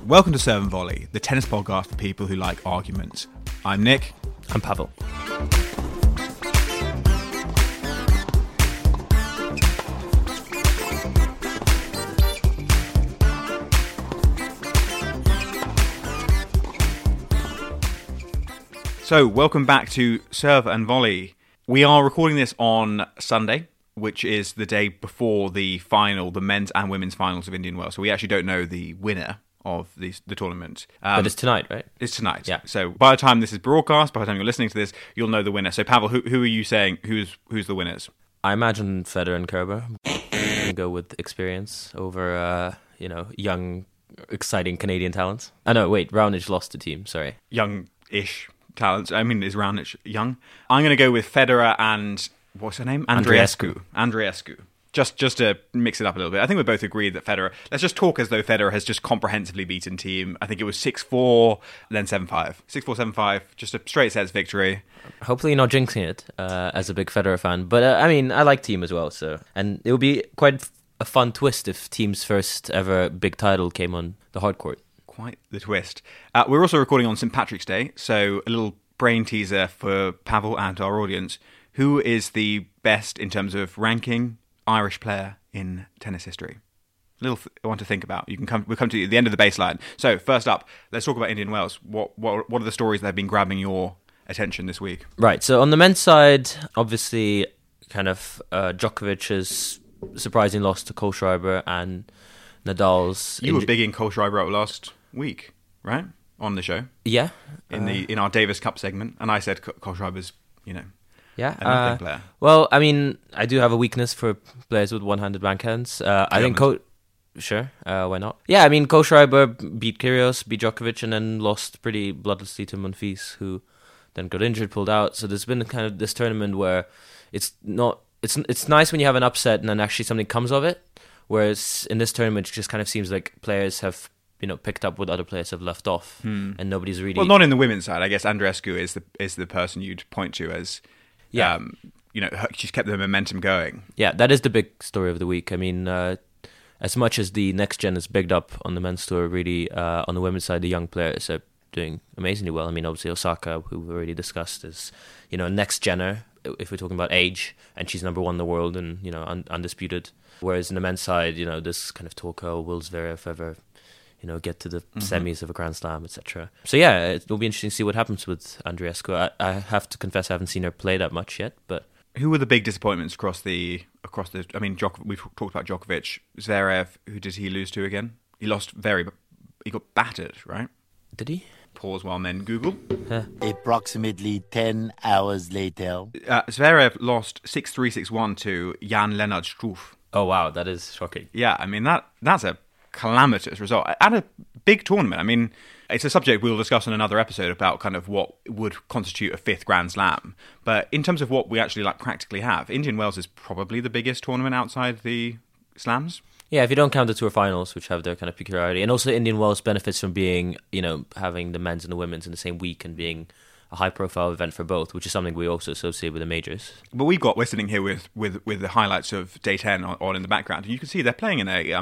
Welcome to Serve and Volley, the tennis podcast for people who like arguments. I'm Nick. I'm Pavel. So, welcome back to Serve and Volley. We are recording this on Sunday, which is the day before the final, the men's and women's finals of Indian Wells. So we actually don't know the winner of the tournament. But it's tonight, right? It's tonight. Yeah. So by the time this is broadcast, by the time you're listening to this, you'll know the winner. So Pavel, who are you saying? Who's the winners? I imagine Federer and Kerber. I'm going to go with experience over, young, exciting Canadian talents. Oh, no, wait, Raonic lost the team, sorry. Young-ish talents. I mean, is Raonic young? I'm going to go with Federer and, what's her name? Andreescu. Just to mix it up a little bit. I think we both agreed that Federer... Let's just talk as though Federer has just comprehensively beaten Thiem. I think it was 6-4, then 7-5. 6-4, 7-5, just a straight sets victory. Hopefully you're not jinxing it as a big Federer fan. But, I like Thiem as well. So, and it would be quite a fun twist if Thiem's first ever big title came on the hard court. Quite the twist. We're also recording on St. Patrick's Day, so a little brain teaser for Pavel and our audience. Who is the best in terms of ranking Irish player in tennis history? I want to think about. We'll come to the end of the baseline. So first up, let's talk about Indian Wells. What are the stories that have been grabbing your attention this week? Right. So on the men's side, obviously, kind of Djokovic's surprising loss to Kohlschreiber and Nadal's. You were big in Kohlschreiber last week, right? On the show, yeah, in our Davis Cup segment, and I said Kohlschreiber's, Yeah. Anything player. Well, I mean, I do have a weakness for players with one-handed backhands. I think Sure, why not? Yeah, I mean, Kohlschreiber beat Kyrgios, beat Djokovic, and then lost pretty bloodlessly to Monfils, who then got injured, pulled out. So there's been kind of this tournament where it's nice when you have an upset and then actually something comes of it. Whereas in this tournament, it just kind of seems like players have picked up what other players have left off, and nobody's really... Well, not in the women's side. I guess Andreescu is the person you'd point to as... Yeah. She's kept the momentum going. Yeah, that is the big story of the week. I mean, as much as the next gen is bigged up on the men's tour, really, on the women's side, the young players are doing amazingly well. I mean, obviously Osaka, who we already discussed, is, a next gener, if we're talking about age, and she's number one in the world and, undisputed. Whereas in the men's side, this kind of talk, will Zverev ever... get to the semis of a Grand Slam, etc. So yeah, it'll be interesting to see what happens with Andreescu. I have to confess I haven't seen her play that much yet, but... Who were the big disappointments across the... I mean, we've talked about Djokovic. Zverev, who did he lose to again? He got battered, right? Did he? Pause while men Google. Approximately 10 hours later. Zverev lost 6-3, 6-1 to Jan-Lennard Struff. Oh wow, that is shocking. Yeah, I mean, that's a calamitous result at a big tournament. I mean, it's a subject we'll discuss in another episode about kind of what would constitute a fifth Grand Slam. But in terms of what we actually practically have, Indian Wells is probably the biggest tournament outside the slams. Yeah, if you don't count the tour finals, which have their kind of peculiarity, and also Indian Wells benefits from being, having the men's and the women's in the same week and being a high-profile event for both, which is something we also associate with the majors. But we're sitting here with the highlights of Day 10 on in the background, and you can see they're playing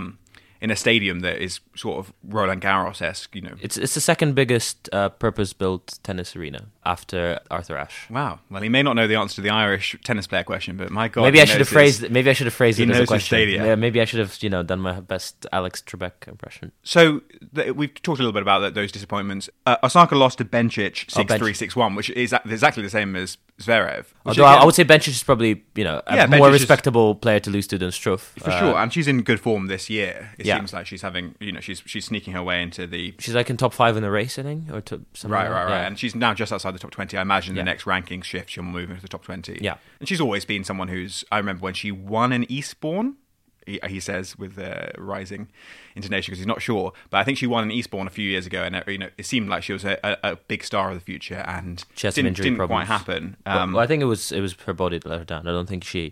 in a stadium that is sort of Roland Garros-esque, It's the second biggest purpose-built tennis arena after Arthur Ashe. Wow. Well, he may not know the answer to the Irish tennis player question, but my God, maybe I should have phrased it as a question. Stadia. Yeah, maybe I should have done my best Alex Trebek impression. So we've talked a little bit about those disappointments. Osaka lost to Bencic 6-3, 6-1, which is exactly the same as Zverev. Although I would say Bencic is probably a more respectable player to lose to than Struff. For sure, and she's in good form this year. It seems like she's having, she's sneaking her way into the... She's like in top 5 in the race, I think, or right. And she's now just outside the top 20. I imagine the next ranking shift, she'll move into the top 20. Yeah. And she's always been someone I remember when she won in Eastbourne, he says with rising intonation because he's not sure, but I think she won in Eastbourne a few years ago, and it seemed like she was a big star of the future, and she has some injury didn't problems. quite happen. Well, I think it was her body that let her down. I don't think she's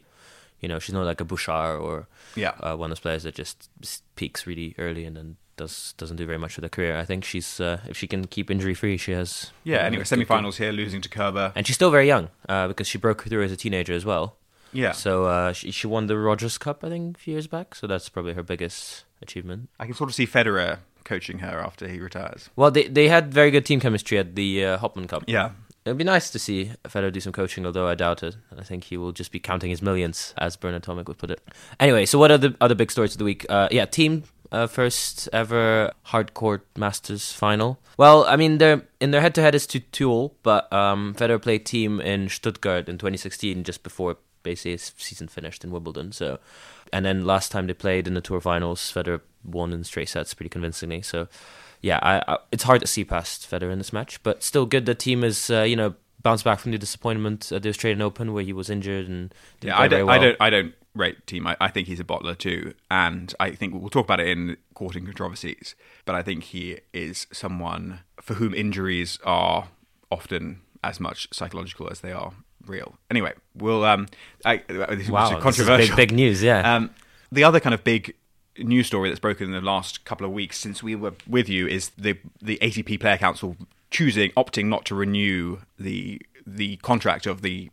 not like a Bouchard or one of those players that just peaks really early and then doesn't do very much with her career. I think she's if she can keep injury free, she has. Yeah. Anyway, semi-finals here, losing to Kerber, and she's still very young because she broke through as a teenager as well. Yeah. So she won the Rogers Cup, I think, a few years back. So that's probably her biggest achievement. I can sort of see Federer coaching her after he retires. Well, they had very good team chemistry at the Hopman Cup. Yeah. It'd be nice to see Federer do some coaching, although I doubt it. I think he will just be counting his millions, as Bernard Tomic would put it. Anyway, so what are the other big stories of the week? Team first ever hardcourt Masters final. Well, I mean, in their head-to-head is 2-2, but Federer played team in Stuttgart in 2016, just before basically his season finished in Wimbledon. So, and then last time they played in the Tour Finals, Federer won in straight sets pretty convincingly. So, yeah, it's hard to see past Federer in this match, but still good that team is bounced back from the disappointment at the Australian Open where he was injured and I don't rate team. I think he's a bottler too, and I think we'll talk about it in courting controversies. But I think he is someone for whom injuries are often as much psychological as they are real. Anyway, we'll this is controversial. This is big news. Yeah. The other kind of big news story that's broken in the last couple of weeks since we were with you is the ATP Player Council opting not to renew the contract of the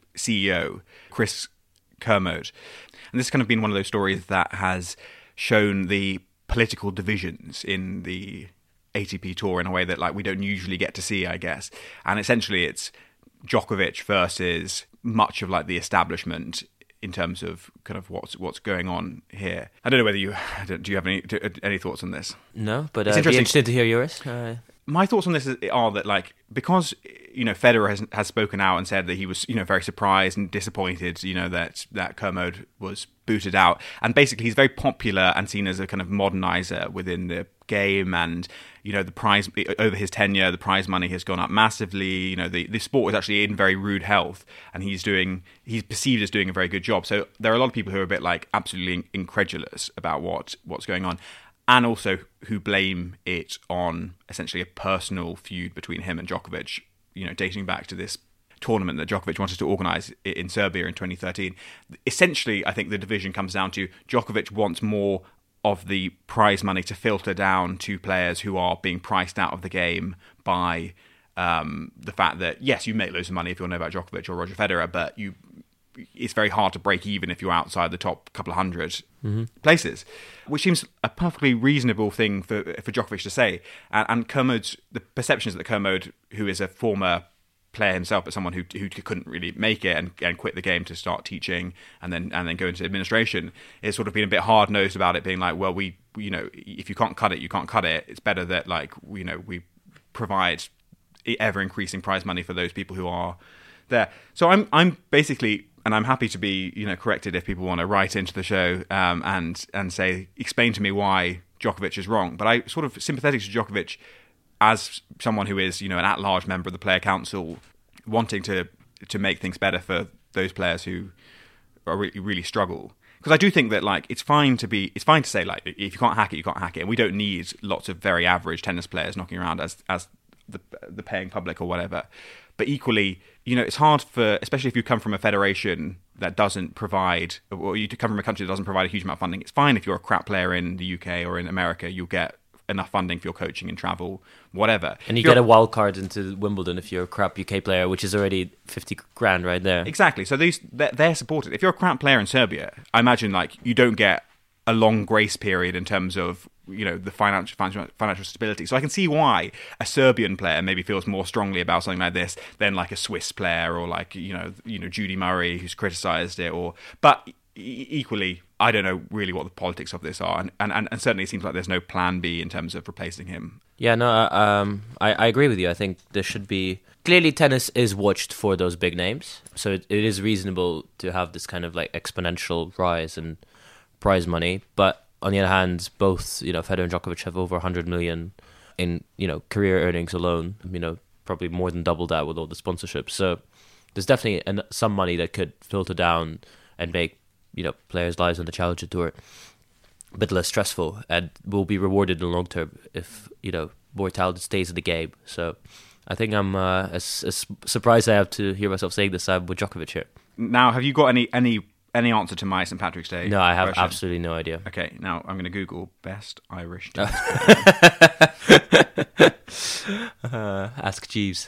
CEO, Chris Kermode. And this has kind of been one of those stories that has shown the political divisions in the ATP Tour in a way that like we don't usually get to see, I guess. And essentially it's Djokovic versus much of like the establishment in terms of kind of what's going on here. I don't know whether do you have any thoughts on this? No, but it's I'd be interested to hear yours. My thoughts on this are that, like, because Federer has spoken out and said that he was very surprised and disappointed that Kermode was booted out, and basically he's very popular and seen as a kind of modernizer within the game, and the prize over his tenure, the prize money has gone up massively. The sport is actually in very rude health, and he's perceived as doing a very good job. So there are a lot of people who are a bit like absolutely incredulous about what's going on, and also who blame it on essentially a personal feud between him and Djokovic, dating back to this tournament that Djokovic wanted to organise in Serbia in 2013. Essentially, I think the division comes down to Djokovic wants more of the prize money to filter down to players who are being priced out of the game by the fact that, yes, you make loads of money if you want to know about Djokovic or Roger Federer, but it's very hard to break even if you're outside the top couple of hundred places, which seems a perfectly reasonable thing for Djokovic to say. And the perception is that Kermode, who is a former player himself, but someone who couldn't really make it and quit the game to start teaching and then go into administration, is sort of been a bit hard nosed about it, being like, well, we if you can't cut it, you can't cut it. It's better that like we provide ever increasing prize money for those people who are there. So I'm basically. And I'm happy to be, corrected if people want to write into the show and say, explain to me why Djokovic is wrong. But I sort of sympathetic to Djokovic as someone who is, an at-large member of the Player Council, wanting to make things better for those players who are really struggle. Because I do think that like it's fine to say like if you can't hack it, you can't hack it, and we don't need lots of very average tennis players knocking around as the paying public or whatever. But equally, it's hard especially if you come from a federation that doesn't provide, or you come from a country that doesn't provide a huge amount of funding. It's fine if you're a crap player in the UK or in America, you'll get enough funding for your coaching and travel, whatever. And you get a wild card into Wimbledon if you're a crap UK player, which is already 50 grand right there. Exactly. So they're supported. If you're a crap player in Serbia, I imagine like you don't get a long grace period in terms of the financial stability. So I can see why a Serbian player maybe feels more strongly about something like this than like a Swiss player or like Judy Murray, who's criticised it. But equally, I don't know really what the politics of this are, and certainly it seems like there's no plan B in terms of replacing him. Yeah, no, I agree with you. I think there should be. Clearly, tennis is watched for those big names, so it is reasonable to have this kind of like exponential rise in prize money, but on the other hand, both Federer and Djokovic have over 100 million in career earnings alone. Probably more than double that with all the sponsorships. So there's definitely some money that could filter down and make players' lives on the Challenger Tour a bit less stressful, and will be rewarded in the long term if more talent stays in the game. So I think I'm as surprised I have to hear myself saying this. I'm with Djokovic here. Now, have you got any answer to my St. Patrick's Day? No, I have question? Absolutely no idea. Okay, now I'm going to Google best Irish tennis Ask Jeeves.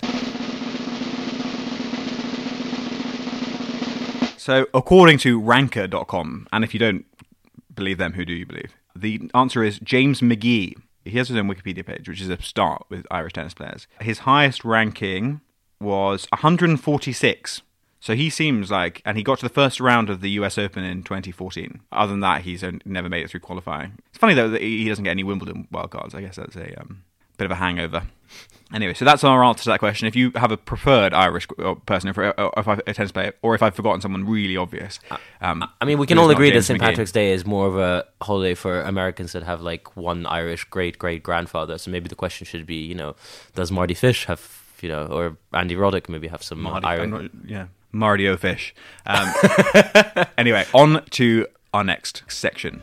So, according to Ranker.com, and if you don't believe them, who do you believe? The answer is James McGee He has his own Wikipedia page, which is a start with Irish tennis players. His highest ranking was 146. So he seems like, and he got to the first round of the US Open in 2014. Other than that, he's never made it through qualifying. It's funny though that he doesn't get any Wimbledon wildcards. I guess that's a bit of a hangover. Anyway, so that's our answer to that question. If you have a preferred Irish person, if I'm a tennis player, or if I've forgotten someone really obvious. I mean, we can all agree that St. Patrick's Day is more of a holiday for Americans that have like one Irish great-great-grandfather. So maybe the question should be, does Marty Fish have, or Andy Roddick maybe have some Irish... Marty O'Fish. Anyway, on to our next section.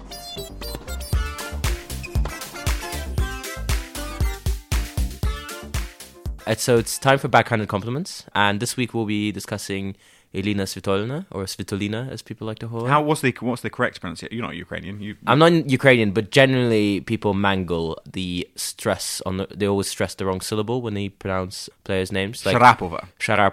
So it's time for backhanded compliments, and this week we'll be discussing Elina Svitolina, or Svitolina as people like to call her. What's the correct pronunciation? You're not Ukrainian. I'm not Ukrainian, but generally people mangle the stress they always stress the wrong syllable when they pronounce players' names. Like Sharapova,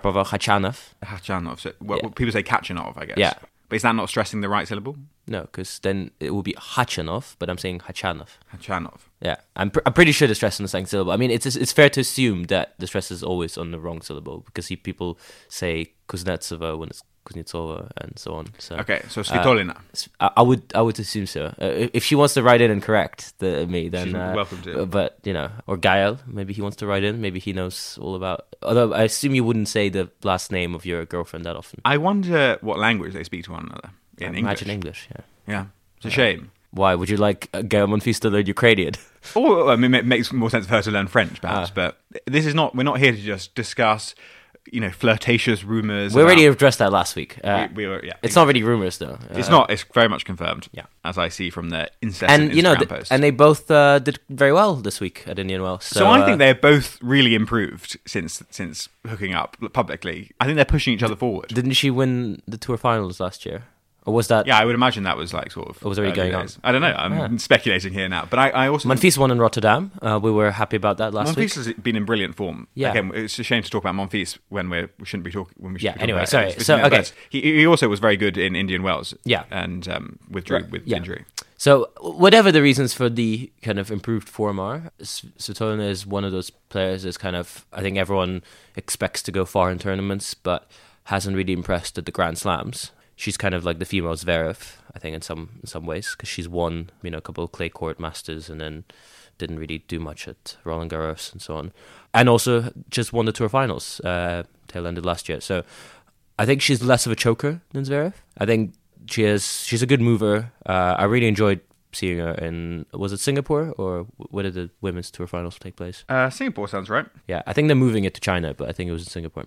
Khachanov. So, people say Khachanov, I guess. Yeah. But is that not stressing the right syllable? No, because then it will be Khachanov, but I'm saying Khachanov. Khachanov. Yeah, I'm pretty sure the stress on the second syllable. I mean, it's fair to assume that the stress is always on the wrong syllable because people say Kuznetsova when it's Kuznetsova and so on. So okay, so Svitolina. I would assume so. If she wants to write in and correct me, then she's welcome to. But or Gael, maybe he wants to write in. Maybe he knows all about. Although I assume you wouldn't say the last name of your girlfriend that often. I wonder what language they speak to one another. In Imagine English. Yeah. Yeah, it's a shame. Why would you like Gael Monfils to learn Ukrainian? Or I mean, it makes more sense for her to learn French, perhaps. But this is not. We're not here to just discuss, flirtatious rumors. We already addressed that last week. We were, yeah. It's not really rumors, though. It's not. It's very much confirmed. Yeah, as I see from their incessant Instagram posts. And they both did very well this week at Indian Wells. So I think they're both really improved since hooking up publicly. I think they're pushing each other forward. Didn't she win the Tour Finals last year? Or was that... Yeah, I would imagine that was like sort of... It was already going on. I don't know. I'm speculating here now. But I also... Monfils won in Rotterdam. We were happy about that last week. Monfils has been in brilliant form. Yeah. Again, it's a shame to talk about Monfils when we shouldn't be talking... Anyway, sorry. So, okay. He also was very good in Indian Wells. Yeah. And withdrew with injury. So, whatever the reasons for the kind of improved form are, Svitolina is one of those players that's kind of... I think everyone expects to go far in tournaments, but hasn't really impressed at the Grand Slams. She's kind of like the female Zverev, I think, in some ways, because she's won, a couple of clay court masters and then didn't really do much at Roland Garros and so on, and also just won the Tour Finals tail ended last year. So I think she's less of a choker than Zverev. I think she's a good mover. I really enjoyed seeing her in, was it Singapore or where did the women's Tour Finals take place? Singapore sounds right. Yeah, I think they're moving it to China, but I think it was in Singapore.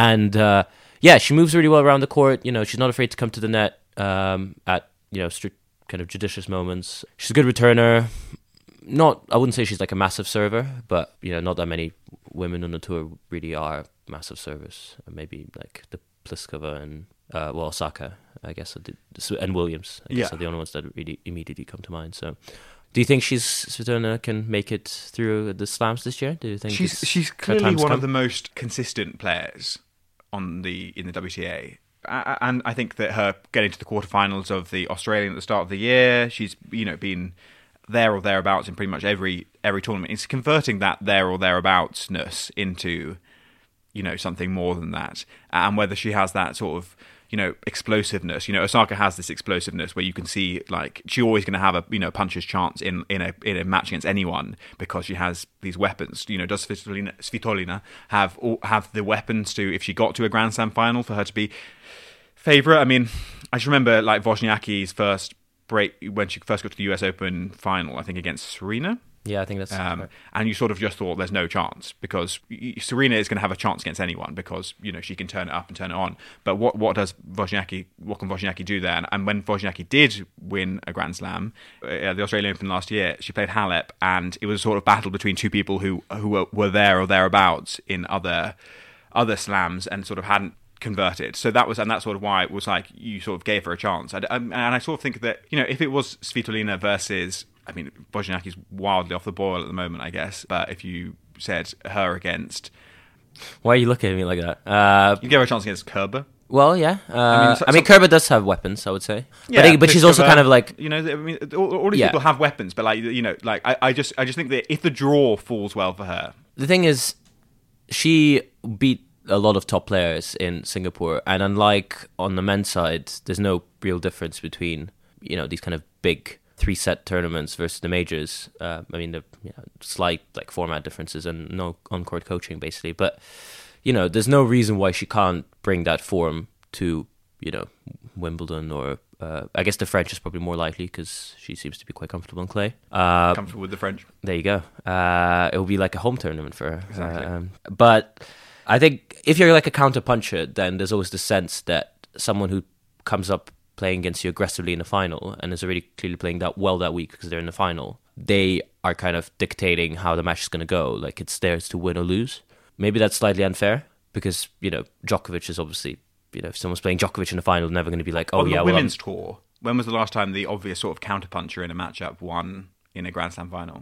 And yeah, she moves really well around the court. She's not afraid to come to the net at strict kind of judicious moments. She's a good returner. I wouldn't say she's like a massive server, but not that many women on the tour really are massive servers. Maybe like the Pliskova and Osaka, I guess, and Williams. I guess are the only ones that really immediately come to mind. So, do you think Svitolina can make it through the slams this year? Do you think she's clearly one of the most consistent players in the WTA? And I think that her getting to the quarterfinals of the Australian at the start of the year, she's been there or thereabouts in pretty much every tournament. It's converting that there or thereaboutsness into something more than that, and whether she has that sort of explosiveness. Osaka has this explosiveness where you can see like she's always going to have a puncher's chance in a match against anyone because she has these weapons. Does Svitolina have the weapons to, if she got to a Grand Slam final, for her to be favourite? I mean, I just remember like Wozniacki's first break when she first got to the US Open final, I think against Serena. Yeah, I think that's right. And you sort of just thought there's no chance because Serena is going to have a chance against anyone because she can turn it up and turn it on. But what can Wozniacki do there? And when Wozniacki did win a Grand Slam at the Australian Open last year, she played Halep, and it was a sort of battle between two people who were there or thereabouts in other slams and sort of hadn't converted. So that's sort of why it was like you sort of gave her a chance. And I sort of think that if it was Svitolina versus, I mean, Wozniacki's wildly off the boil at the moment, I guess. But if you said her against... Why are you looking at me like that? You gave her a chance against Kerber. Well, yeah. I mean, Kerber does have weapons, I would say. Yeah, but she's also kind of like... I mean, all these people have weapons, but I just think that if the draw falls well for her... The thing is, she beat a lot of top players in Singapore, and unlike on the men's side, there's no real difference between, these kind of big 3-set tournaments versus the majors. The slight format differences and no on-court coaching, basically. But... there's no reason why she can't bring that form to, Wimbledon or... I guess the French is probably more likely because she seems to be quite comfortable in clay. Comfortable with the French. There you go. It will be like a home tournament for her. Exactly. But I think if you're like a counter-puncher, then there's always the sense that someone who comes up playing against you aggressively in the final and is already clearly playing that well that week because they're in the final, they are kind of dictating how the match is going to go. Like, it's theirs to win or lose. Maybe that's slightly unfair because, Djokovic is obviously, if someone's playing Djokovic in the final, they're never going to be like, on the women's tour, when was the last time the obvious sort of counterpuncher in a matchup won in a Grand Slam final?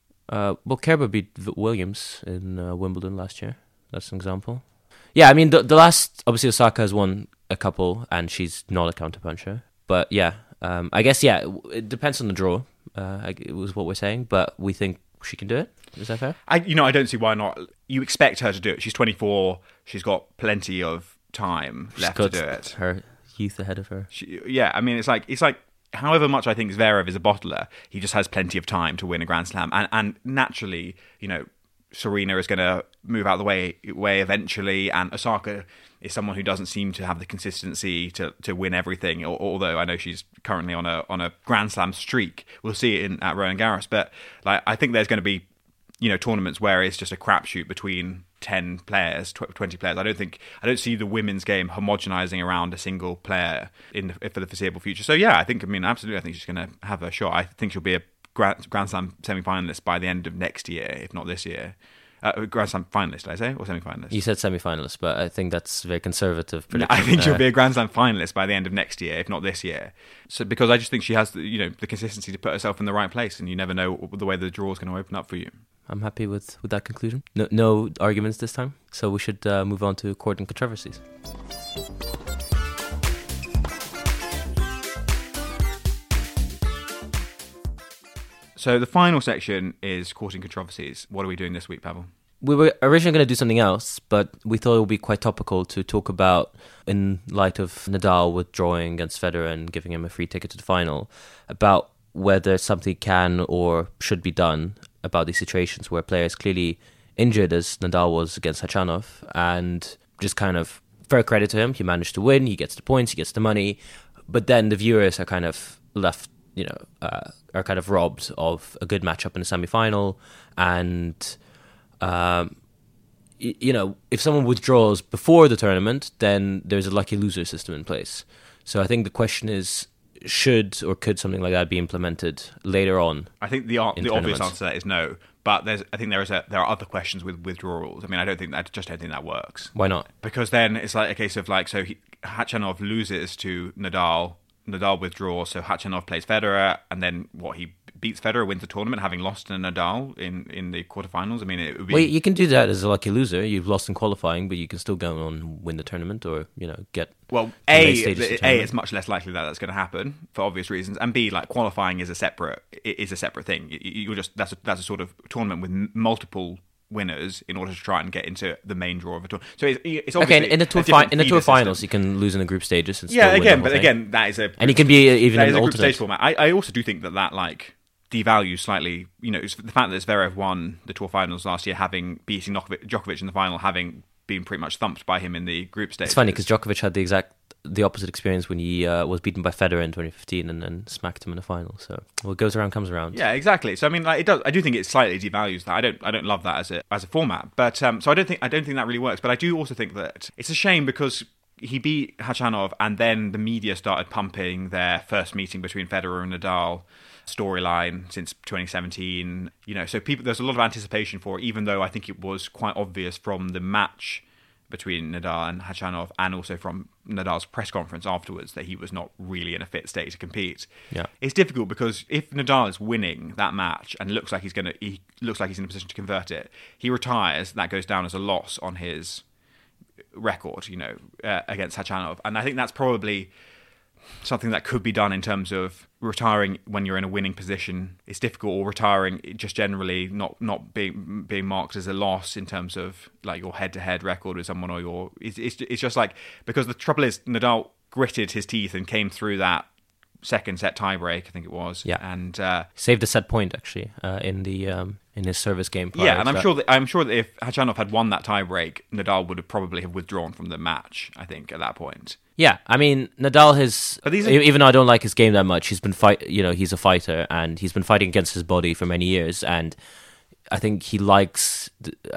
Kerber beat Williams in Wimbledon last year. That's an example. Yeah, I mean, the last, obviously Osaka has won a couple and she's not a counterpuncher. But yeah, I guess, it depends on the draw, it was what we're saying, but we think she can do it. Is that fair? I don't see why not. You expect her to do it. She's 24. She's got plenty of time left to do it. Her youth ahead of her. It's like however much I think Zverev is a bottler, he just has plenty of time to win a Grand Slam. And naturally, Serena is going to move out of the way eventually, and Osaka is someone who doesn't seem to have the consistency to win everything. Although I know she's currently on a Grand Slam streak, we'll see it at Roland Garros. But I think there's going to be tournaments where it's just a crapshoot between 10 players, 20 players. I don't see the women's game homogenizing around a single player for the foreseeable future. So absolutely, I think she's going to have a shot. I think she'll be a Grand Slam semi-finalist by the end of next year, if not this year. Grand Slam finalist, did I say, or semi-finalist? You said semi-finalist, but I think that's a very conservative prediction. I think she'll be a Grand Slam finalist by the end of next year, if not this year. So because I just think she has the consistency to put herself in the right place, and you never know the way the draw is going to open up for you. I'm happy with that conclusion. No arguments this time, so we should move on to court and controversies. So the final section is court and controversies. What are we doing this week, Pavel? We were originally going to do something else, but we thought it would be quite topical to talk about, in light of Nadal withdrawing against Federer and giving him a free ticket to the final, about whether something can or should be done about these situations where players clearly injured, as Nadal was against Khachanov, and just kind of fair credit to him. He managed to win, he gets the points, he gets the money, but then the viewers are kind of left, are kind of robbed of a good matchup in the semi-final. And, if someone withdraws before the tournament, then there's a lucky loser system in place. So I think the question is, should or could something like that be implemented later on? I think the obvious answer to that is no. But there are other questions with withdrawals. I mean, I just don't think that works. Why not? Because then it's like a case of Khachanov loses to Nadal withdraws, so Khachanov plays Federer, and then he beats Federer, wins the tournament, having lost to Nadal in the quarterfinals. I mean, it would be... Well, you can do that as a lucky loser. You've lost in qualifying, but you can still go on and win the tournament, or get. Well, it's much less likely that that's going to happen for obvious reasons, and B, qualifying is a separate thing. That's a sort of tournament with multiple winners in order to try and get into the main draw of a tournament. So it's obviously in the tour finals, you can lose in the group stages. And still win again, that is and it can be even an group stage format. I also do think that devalues slightly. The fact that Zverev won the tour finals last year, having beating Djokovic in the final, having been pretty much thumped by him in the group stage. It's funny because Djokovic had the opposite experience when he was beaten by Federer in 2015 and then smacked him in the final. So what goes around comes around. Yeah, exactly. So I mean, it does. I do think it slightly devalues that. I don't love that as a format. But so I don't think that really works. But I do also think that it's a shame because he beat Khachanov, and then the media started pumping their first meeting between Federer and Nadal storyline since 2017. So there's a lot of anticipation for it, even though I think it was quite obvious from the match between Nadal and Khachanov, and also from Nadal's press conference afterwards, that he was not really in a fit state to compete. Yeah, it's difficult because if Nadal is winning that match and looks like he's in a position to convert it, he retires. That goes down as a loss on his record, against Khachanov. And I think that's probably something that could be done in terms of retiring when you're in a winning position. It's difficult, or retiring just generally not being marked as a loss in terms of like your head-to-head record with someone, or it's just like, because the trouble is Nadal gritted his teeth and came through that second set tiebreak, I think it was. Yeah, and saved a set point actually in his service game. Yeah, and I'm sure that if Khachanov had won that tiebreak, Nadal would have probably have withdrawn from the match, I think, at that point. Yeah, I mean, Nadal has, even though I don't like his game that much, he's been he's a fighter, and he's been fighting against his body for many years, and I think he likes,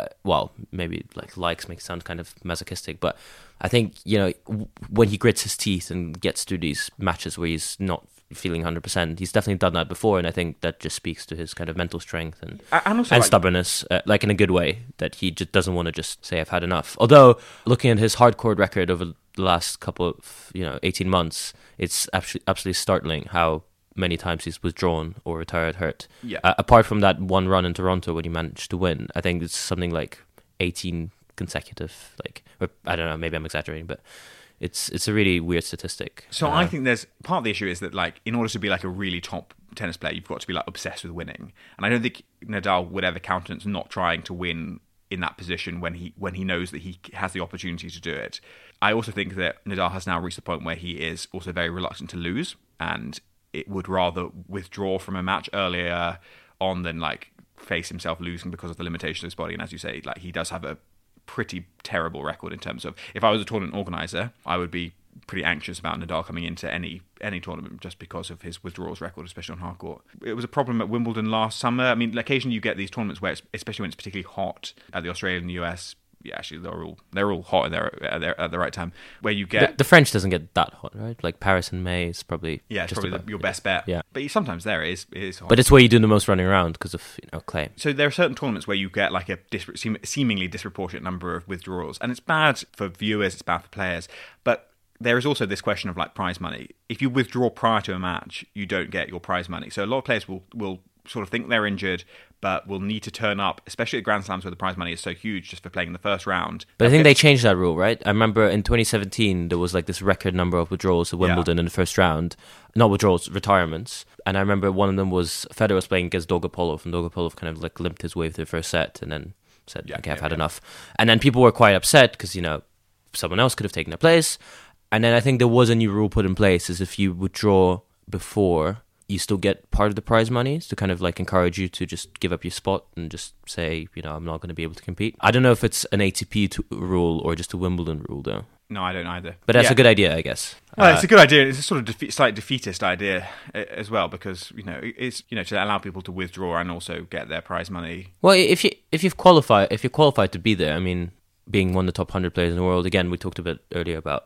maybe like likes makes it sound kind of masochistic, but I think, when he grits his teeth and gets to these matches where he's not feeling 100%, he's definitely done that before, and I think that just speaks to his kind of mental strength and also stubbornness, like in a good way, that he just doesn't want to just say I've had enough. Although looking at his hardcourt record over the last couple of 18 months, it's absolutely startling how many times he's withdrawn or retired hurt. Yeah. Apart from that one run in Toronto when he managed to win, I think it's something like 18 consecutive, or I don't know, maybe I'm exaggerating, but it's a really weird statistic. So I think there's part of the issue is that, like, in order to be like a really top tennis player, you've got to be like obsessed with winning. And I don't think Nadal would ever countenance not trying to win in that position when he knows that he has the opportunity to do it. I also think that Nadal has now reached the point where he is also very reluctant to lose, and it would rather withdraw from a match earlier on than like face himself losing because of the limitation of his body. And as you say, like, he does have a pretty terrible record in terms of, if I was a tournament organizer, I would be pretty anxious about Nadal coming into any tournament just because of his withdrawals record, especially on hardcourt. It was a problem at Wimbledon last summer. I mean, occasionally you get these tournaments where, especially when it's particularly hot at the Australian and the US. Yeah, actually, they're all hot at the right time. Where you get the French doesn't get that hot, right? Like Paris in May is probably it's probably your best bet. Yeah, but sometimes there it is hot. But it's where you do the most running around because of clay. So there are certain tournaments where you get like a seemingly disproportionate number of withdrawals, and it's bad for viewers, it's bad for players. But there is also this question of like prize money. If you withdraw prior to a match, you don't get your prize money. So a lot of players will sort of think they're injured, but will need to turn up, especially at Grand Slams where the prize money is so huge just for playing in the first round. But I think they changed that rule, right? I remember in 2017 there was like this record number of withdrawals at Wimbledon in the first round. Not withdrawals, retirements. And I remember one of them was Federer was playing against Dolgopolov, and Dolgopolov kind of like limped his way through the first set and then said, I've had enough. And then people were quite upset because, someone else could have taken their place. And then I think there was a new rule put in place, is if you withdraw before, you still get part of the prize money to kind of like encourage you to just give up your spot and just say, I'm not going to be able to compete. I don't know if it's an ATP rule or just a Wimbledon rule, though. No, I don't either. But that's a good idea, I guess. Well, it's a good idea. It's a sort of slight defeatist idea as well, because it's to allow people to withdraw and also get their prize money. Well, if you're qualified to be there, I mean, being one of the top 100 players in the world. Again, we talked a bit earlier about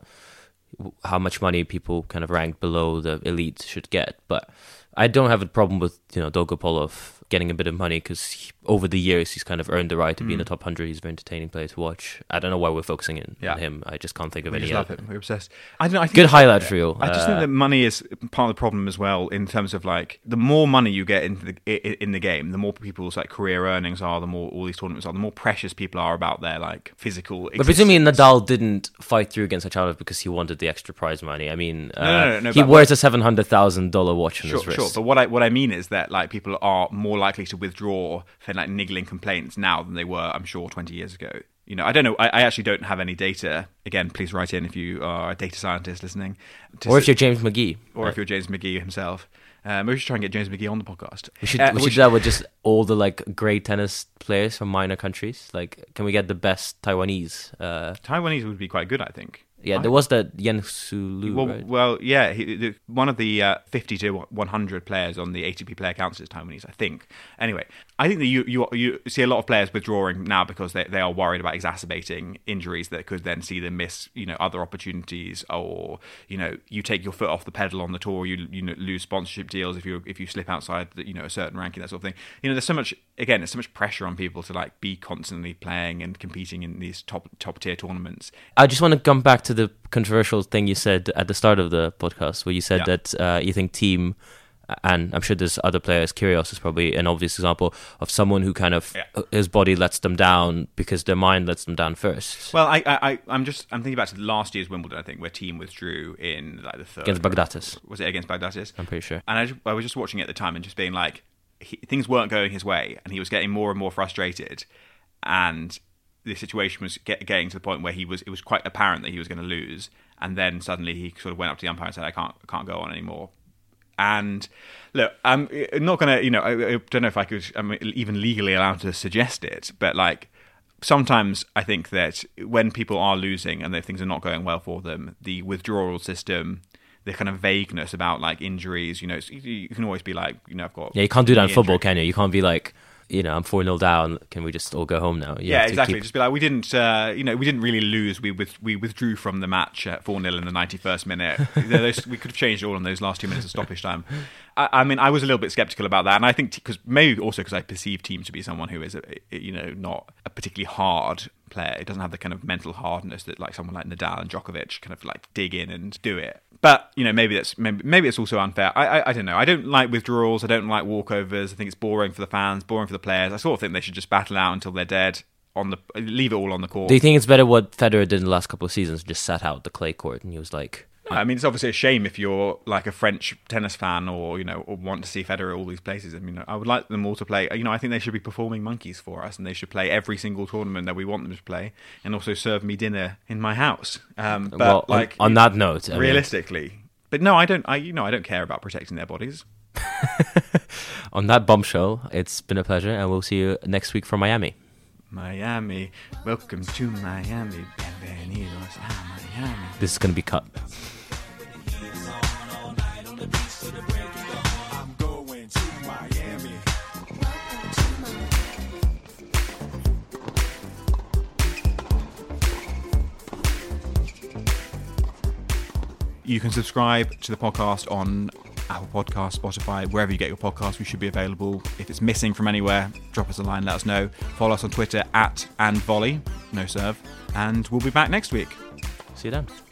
how much money people kind of ranked below the elite should get, but I don't have a problem with Dolgopolov getting a bit of money because over the years he's kind of earned the right to be in the top 100. He's a very entertaining player to watch. I don't know why we're focusing on him. I just can't think of any other. We're obsessed. I think good highlight reel. I just think that money is part of the problem as well, in terms of like the more money you get in the game, the more people's like career earnings are, the more all these tournaments are, the more precious people are about their like physical existence. But presumably Nadal didn't fight through against Khachanov because he wanted the extra prize money. I mean, no, he wears a $700,000 watch on his wrist. Sure, but what I mean is that like people are more likely to withdraw for like niggling complaints now than they were, I'm sure, 20 years ago. I don't know. I actually don't have any data. Again, please write in if you are a data scientist listening. Or if you're James McGee. Or if you're James McGee himself. We should try and get James McGee on the podcast. We should do that with just all the like great tennis players from minor countries. Like, can we get the best Taiwanese? Taiwanese would be quite good, I think. Yeah, there was that Yen Su Lu, right? Well, yeah, one of the 50 to 100 players on the ATP Player Council is Taiwanese, I think. Anyway, I think that you see a lot of players withdrawing now because they are worried about exacerbating injuries that could then see them miss, other opportunities, or you take your foot off the pedal on the tour, you lose sponsorship deals if you slip outside a certain ranking, that sort of thing. There's so much pressure on people to like be constantly playing and competing in these top tier tournaments. I just want to come back to the controversial thing you said at the start of the podcast, where you said that you think Thiem And I'm sure there's other players. Kyrgios is probably an obvious example of someone who kind of his body lets them down because their mind lets them down first. Well, I'm thinking back to last year's Wimbledon, I think, where Thiem withdrew in like the third. Against Baghdatis. Was it against Baghdatis? I'm pretty sure. And I was just watching it at the time and just being like, things weren't going his way, and he was getting more and more frustrated, and the situation was getting to the point where it was quite apparent that he was going to lose, and then suddenly he sort of went up to the umpire and said, I can't go on anymore. And look, I'm not going to, I don't know if I'm even legally allowed to suggest it, but like sometimes I think that when people are losing and things are not going well for them, the withdrawal system, the kind of vagueness about like injuries, you can always be like, I've got... Yeah, you can't do that in football, can you? You can't be like, I'm 4-0 down. Can we just all go home now? Yeah, exactly. Just be like, we didn't really lose. We withdrew from the match at 4-0 in the 91st minute. We could have changed it all in those last 2 minutes of stoppage time. I mean, I was a little bit skeptical about that, and I think because I perceive Thiem to be someone who is, not a particularly hard player. It doesn't have the kind of mental hardness that like someone like Nadal and Djokovic kind of like dig in and do it. But maybe it's also unfair. I don't know. I don't like withdrawals. I don't like walkovers. I think it's boring for the fans, boring for the players. I sort of think they should just battle out until they're dead. Leave it all on the court. Do you think it's better what Federer did in the last couple of seasons? Just sat out the clay court and he was like... I mean, it's obviously a shame if you're like a French tennis fan or or want to see Federer all these places. I mean, I would like them all to play. I think they should be performing monkeys for us, and they should play every single tournament that we want them to play, and also serve me dinner in my house. But well, on that note, realistically, but no, I don't. I don't care about protecting their bodies. On that bombshell, it's been a pleasure, and we'll see you next week from Miami. Miami, welcome to Miami. Bienvenidos a Miami. This is going to be cut. You can subscribe to the podcast on Apple Podcasts, Spotify, wherever you get your podcasts. We should be available. If it's missing from anywhere, drop us a line, let us know. Follow us on Twitter @andvolley, no serve. And we'll be back next week. See you then.